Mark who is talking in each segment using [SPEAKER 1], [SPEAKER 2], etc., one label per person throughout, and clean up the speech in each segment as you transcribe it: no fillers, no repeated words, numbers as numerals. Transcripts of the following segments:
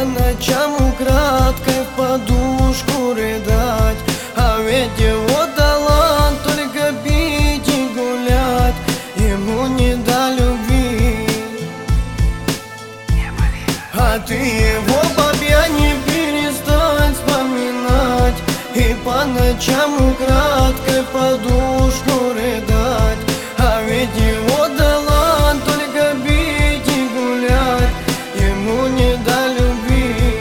[SPEAKER 1] по ночам украдкой в подушку рыдать. А ведь его талант только пить и гулять, ему не до любви. А ты его по пьяни перестань вспоминать и по ночам украдкой в подушку рыдать. А ведь его талант только пить и гулять, ему не до любви.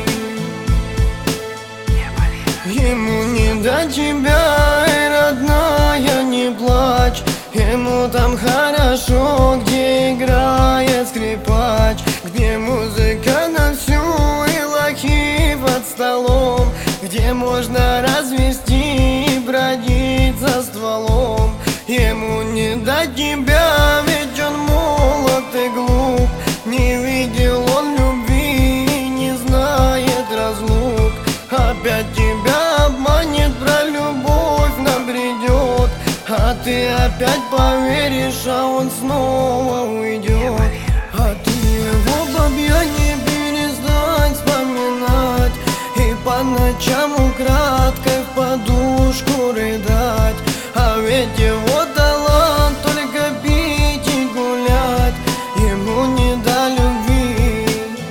[SPEAKER 1] Ему не до тебя, и родная, не плачь. Ему там хорошо, где играет скрипач, где музыка на всю и лохи под столом, где можно развести и бродить за стволом. Ему не до тебя, ведь он молод и глуп, не видел он любви и не знает разлук. Опять тебя обманет, про любовь набредет, а ты опять поверишь, а он снова уйдет. А ты его по пьяни перестань вспоминать и по ночам украдкой в подушку рыдать. А ведь его талант только пить и гулять, ему не до любви.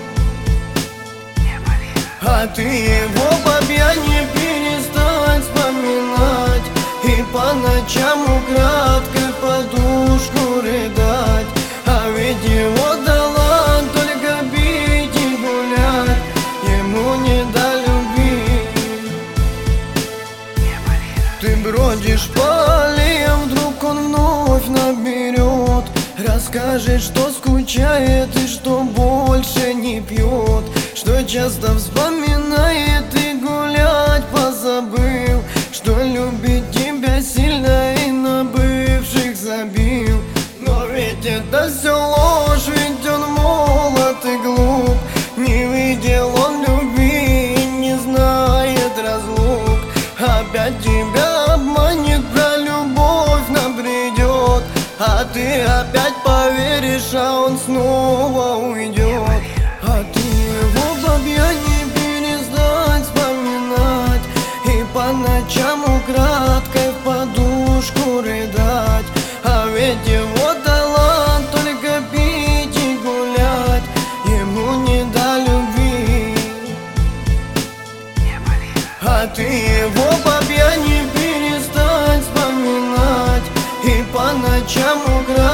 [SPEAKER 1] А ты его по пьяни перестань вспоминать и по ночам украдкой в подушку рыдать. А ведь его талант только пить и гулять, ему не до любви. Ты бродишь по аллеям, вдруг он вновь наберет, расскажет, что скучает и что больше не пьет, что часто вспоминает и гулять позабыл, что любит тебя сильно и на бывших забил. Но ведь это все ложь, ведь он молод и глуп, не видел он любви и не знает разлук. Опять тебя обманет, про любовь набредет, а ты опять поверишь, а он снова уйдет. А ты его по пьяни перестань вспоминать и по ночам украдкой в подушку рыдать. А ведь его талант только пить и гулять, ему не до любви. А ты его по пьяни перестань вспоминать и по ночам украдкой